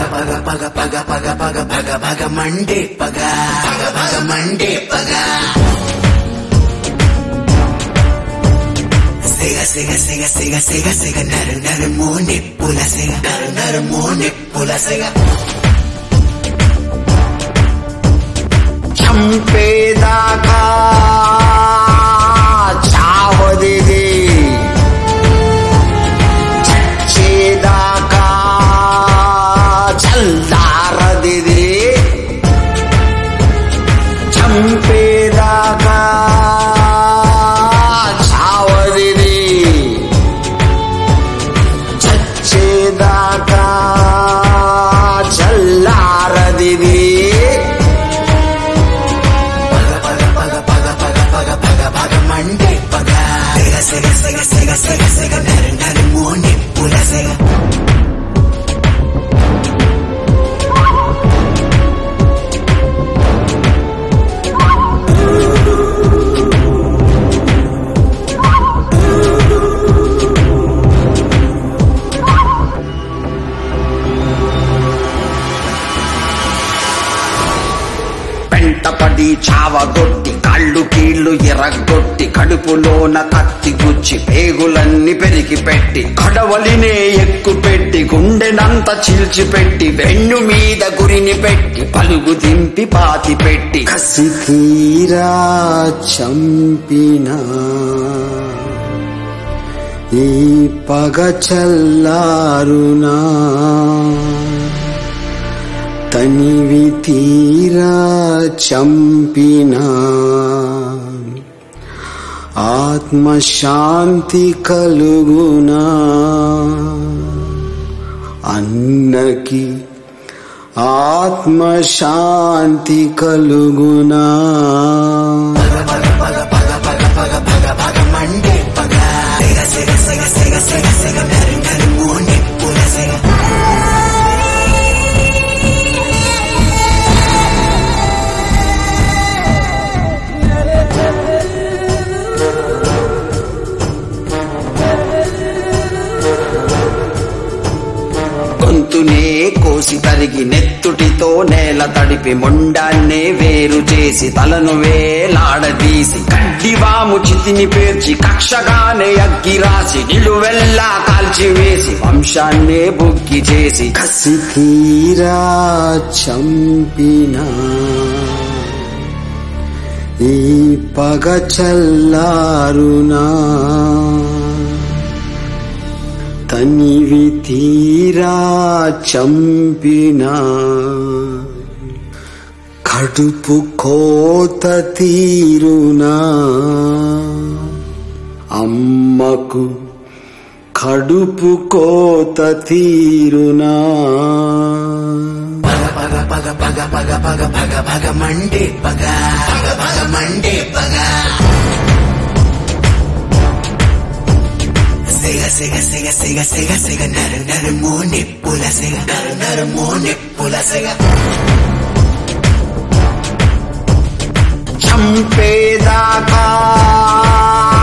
పగ పగ పగ పగ పగ పగ పగ మండే పగ పగ పగ మండే పగ సిగ సిగ సిగ సిగ సిగ సిగ నరు నరు మోని పుల సిగ నరు నరు మోని పుల సిగ చంపేదాకా చావదిది చచ్చేదాకా చల్లారదిది చంపేదాకా చావదిది చచ్చేదాకా చల్లారదిది మండే పగ సిగ సిగ సిగ సిగ సిగ నరు నరు మోని పుల సిగ పెంటపడి చావగొట్టి కాళ్ళు కీళ్లు ఎరగొట్టి కడుపులోన కత్తి గుచ్చి పేగులన్నీ పెరిగి పెట్టి కడవలినే ఎక్కు పెట్టి గుండెనంత చీల్చిపెట్టి వెన్ను మీద గురిని పెట్టి పలుగు దింపి పాతి పెట్టి కసి తీరా చంపినా ఈ పగ చల్లారునా తనివి తీరా చంపినా ఆత్మశాంతి కలుగునా అన్నకి ఆత్మశాంతి కలుగునా మండే పగ సిగ సిగ సిగ సిగ సిగ నరు నరు మోని పుల సిగ గొంతునే కోసి తరిగి నెత్తుటితో నేల తడిపి మొండాన్నే వేరు చేసి తలను వేలాడదీసి కడ్డివాము చితిని పేర్చి కక్షగానే అగ్గి రాసి నిలువెల్లా కాల్చివేసి వంశాన్నే బుగ్గి చేసి కసి తీరా చంపినా ఈ పగ చల్లారునా తనివి తీరా చంపినా కడుపు కోత తీరునా అమ్మకు కడుపు కోత తీరునా పగ పగ పగ పగ పగ పగ పగ పగ మండే పగ పగ పగ మండే పగ సిగ సిగ సిగ సిగ సిగ సిగ నరు నరు మోని పుల సిగ నరు నరు మోని పుల సిగ చంపేదాకా